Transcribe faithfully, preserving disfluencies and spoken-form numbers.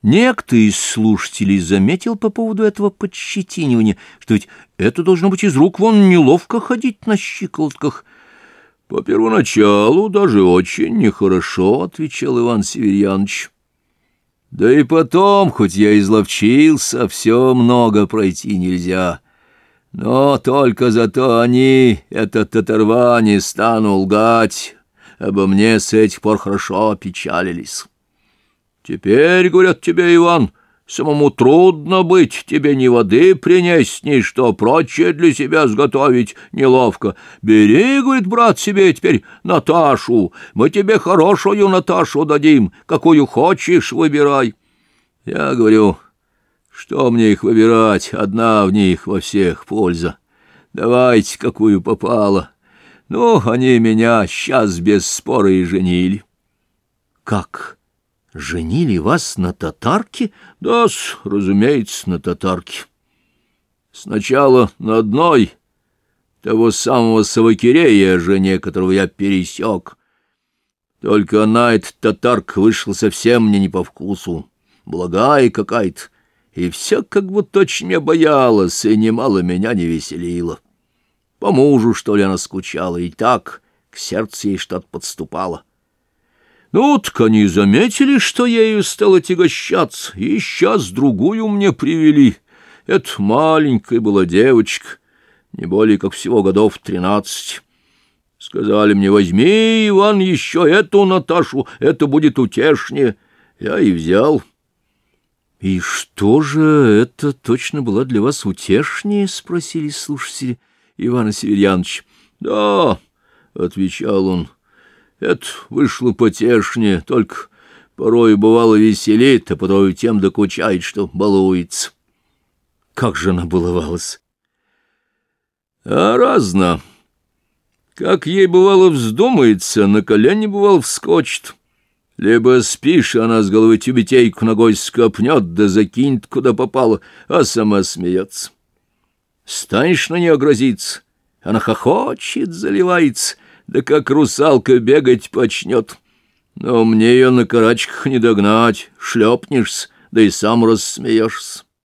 Некто из слушателей заметил по поводу этого подщетинивания, что ведь это должно быть из рук вон неловко ходить на щиколотках. — По первоначалу даже очень нехорошо, — отвечал Иван Северьяныч. — Да и потом, хоть я изловчился, все много пройти нельзя. Но только зато они, этот татарва, не стану лгать, обо мне с этих пор хорошо опечалились. Теперь, говорят тебе, Иван, самому трудно быть, тебе ни воды принесть, ни что прочее для себя сготовить неловко. Бери, говорит, брат, себе теперь Наташу, мы тебе хорошую Наташу дадим, какую хочешь выбирай. Я говорю, что мне их выбирать, одна в них во всех польза. Давайте, какую попало. Ну, они меня сейчас без спора и женили. Как? Женили вас на татарке? Да-с, разумеется, на татарке. Сначала на одной, того самого Савакирея, жене которого я пересек. Только она, эта татарка, вышла совсем мне не по вкусу, благая какая-то, и все как будто очень меня боялась, и немало меня не веселила. По мужу, что ли, она скучала, и так к сердцу ей что-то подступало. Ну, так они заметили, что ею стало тягощаться, и сейчас другую мне привели. Это маленькая была девочка, не более как всего годов тринадцать. Сказали мне, возьми, Иван, еще эту Наташу, это будет утешнее. Я и взял. — И что же это точно была для вас утешнее? — спросили слушатели Ивана Северьяновича. — Да, — отвечал он, — это вышло потешнее, только порой бывало веселит, а порой тем докучает, что балуется. — Как же она баловалась? — А разно. Как ей бывало вздумается, на колени бывало вскочит. Либо спишь, она с головы тюбетейку ногой скопнет, да закинет, куда попало, а сама смеется. Станешь на нее грозиться, она хохочет, заливается, да как русалка бегать почнет. Но мне ее на карачках не догнать, шлепнешься, да и сам рассмеешься.